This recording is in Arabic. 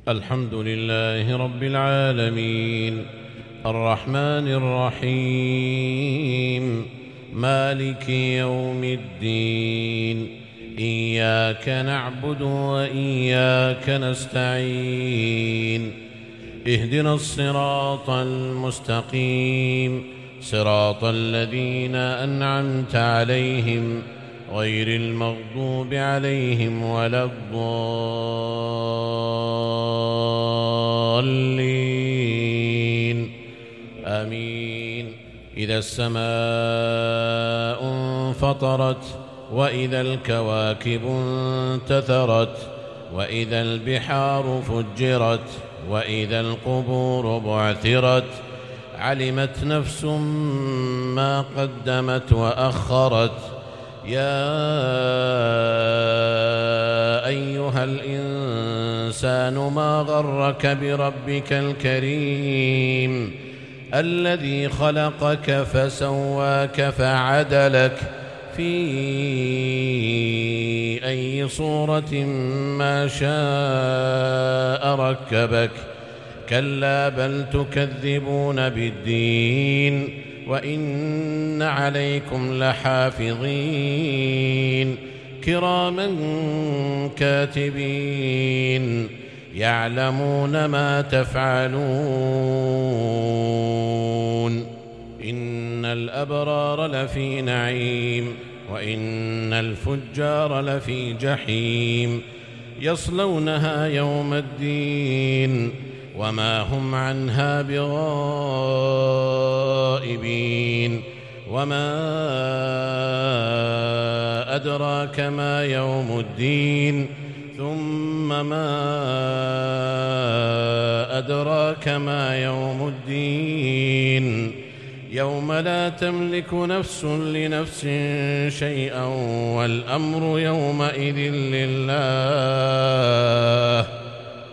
الحمد لله رب العالمين الرحمن الرحيم مالك يوم الدين إياك نعبد وإياك نستعين اهدنا الصراط المستقيم صراط الذين أنعمت عليهم غير المغضوب عليهم ولا الضالين آمين. إذا السماء انفطرت وإذا الكواكب انتثرت وإذا البحار فجرت وإذا القبور بعثرت علمت نفس ما قدمت وأخرت. يا أيها الإنسان ما غرك بربك الكريم الذي خلقك فسواك فعدلك في أي صورة ما شاء ركبك. كلا بل تكذبون بالدين وإن عليكم لحافظين كراما كاتبين يعلمون ما تفعلون. إن الأبرار لفي نعيم وإن الفجار لفي جحيم يصلونها يوم الدين وما هم عنها بغائبين. وما أدراك ما يوم الدين ثم ما أدراك ما يوم الدين يوم لا تملك نفس لنفس شيئا والأمر يومئذ لله